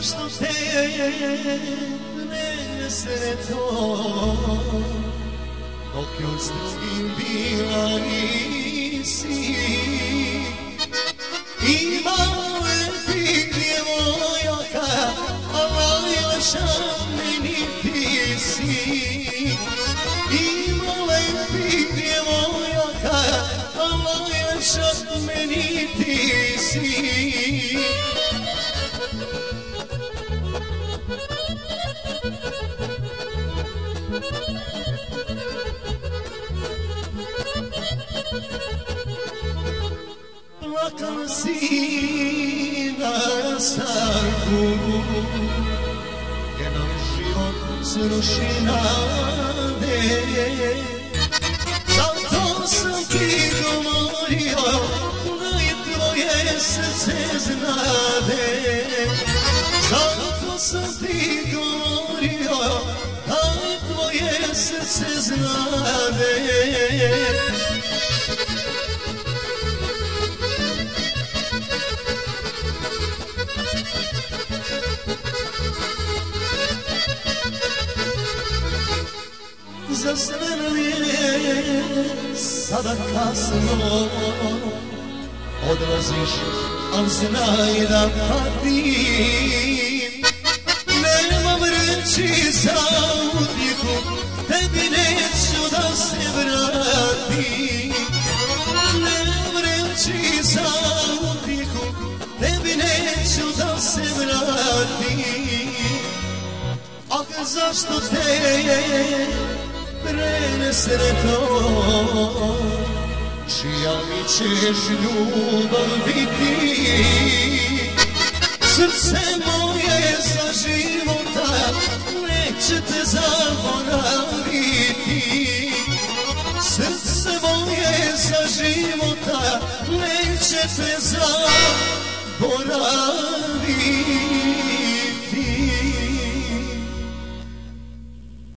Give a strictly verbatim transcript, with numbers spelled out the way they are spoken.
zašto te nesretno, dok još s drugim bila nisi. Imao je ti djevojaka, a najlepša meni ti si. Imao je ti djevojaka, a najlepša meni ti si. Plakala si na rastanku, jer nam život sruši nade. Zato sam ti govorio da je tvoje srce znade. Zato sam ti govorio da je tvoje srce znade. Za sve nam je sada kasno, odlaziš, al znaj da patim. Nemam reći za utjehu, tebi neću da se vratim. Nemam reći za utjehu, tebi neću da se vratim. Ah, zašto te prenesretno, čija mi ćeš ljubav biti. Srce moje za života neće te zaboraviti. Srce moje za života neće te zaboraviti.